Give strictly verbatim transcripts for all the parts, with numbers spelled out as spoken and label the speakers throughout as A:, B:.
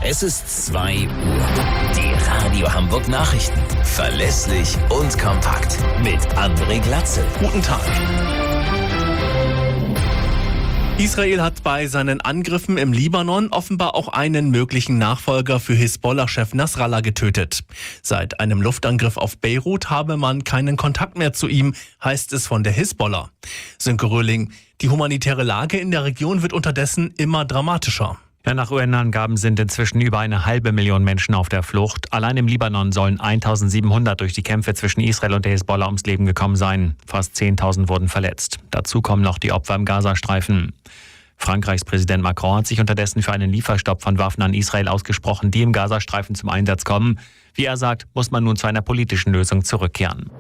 A: Es ist zwei Uhr. Die Radio Hamburg Nachrichten. Verlässlich und kompakt. Mit André Glatzel.
B: Guten Tag. Israel hat bei seinen Angriffen im Libanon offenbar auch einen möglichen Nachfolger für Hisbollah-Chef Nasrallah getötet. Seit einem Luftangriff auf Beirut habe man keinen Kontakt mehr zu ihm, heißt es von der Hisbollah. Sönke Röhling, die humanitäre Lage in der Region wird unterdessen immer dramatischer.
C: Ja, nach U N-Angaben sind inzwischen über eine halbe Million Menschen auf der Flucht. Allein im Libanon sollen eintausendsiebenhundert durch die Kämpfe zwischen Israel und der Hisbollah ums Leben gekommen sein. Fast zehntausend wurden verletzt. Dazu kommen noch die Opfer im Gazastreifen. Frankreichs Präsident Macron hat sich unterdessen für einen Lieferstopp von Waffen an Israel ausgesprochen, die im Gazastreifen zum Einsatz kommen. Wie er sagt, muss man nun zu einer politischen Lösung zurückkehren.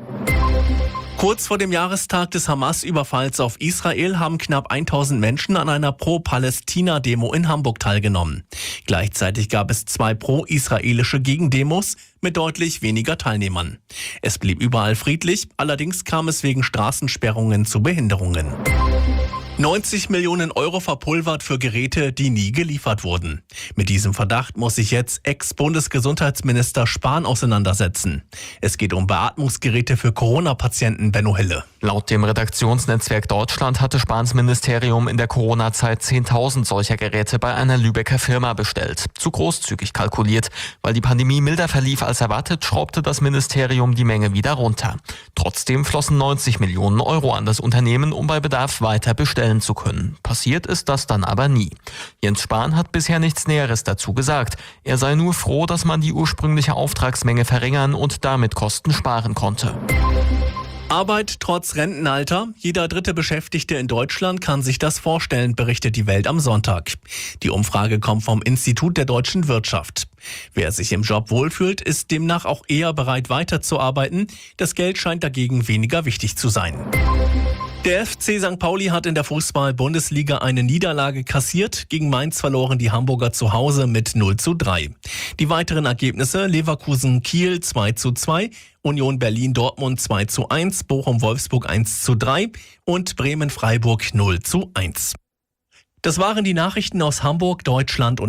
B: Kurz vor dem Jahrestag des Hamas-Überfalls auf Israel haben knapp tausend Menschen an einer Pro-Palästina-Demo in Hamburg teilgenommen. Gleichzeitig gab es zwei pro-israelische Gegendemos mit deutlich weniger Teilnehmern. Es blieb überall friedlich, allerdings kam es wegen Straßensperrungen zu Behinderungen. neunzig Millionen Euro verpulvert für Geräte, die nie geliefert wurden. Mit diesem Verdacht muss sich jetzt Ex-Bundesgesundheitsminister Spahn auseinandersetzen. Es geht um Beatmungsgeräte für Corona-Patienten, Benno Hille.
D: Laut dem Redaktionsnetzwerk Deutschland hatte Spahns Ministerium in der Corona-Zeit zehntausend solcher Geräte bei einer Lübecker Firma bestellt. Zu großzügig kalkuliert. Weil die Pandemie milder verlief als erwartet, schraubte das Ministerium die Menge wieder runter. Trotzdem flossen neunzig Millionen Euro an das Unternehmen, um bei Bedarf weiter bestellen zu können. Passiert ist das dann aber nie. Jens Spahn hat bisher nichts Näheres dazu gesagt. Er sei nur froh, dass man die ursprüngliche Auftragsmenge verringern und damit Kosten sparen konnte.
B: Arbeit trotz Rentenalter. Jeder dritte Beschäftigte in Deutschland kann sich das vorstellen, berichtet die Welt am Sonntag. Die Umfrage kommt vom Institut der deutschen Wirtschaft. Wer sich im Job wohlfühlt, ist demnach auch eher bereit weiterzuarbeiten. Das Geld scheint dagegen weniger wichtig zu sein. Der F C Sankt Pauli hat in der Fußball-Bundesliga eine Niederlage kassiert. Gegen Mainz verloren die Hamburger zu Hause mit null zu drei. Die weiteren Ergebnisse: Leverkusen-Kiel zwei zu zwei, Union Berlin-Dortmund zwei zu eins, Bochum-Wolfsburg eins zu drei und Bremen-Freiburg null zu eins. Das waren die Nachrichten aus Hamburg, Deutschland und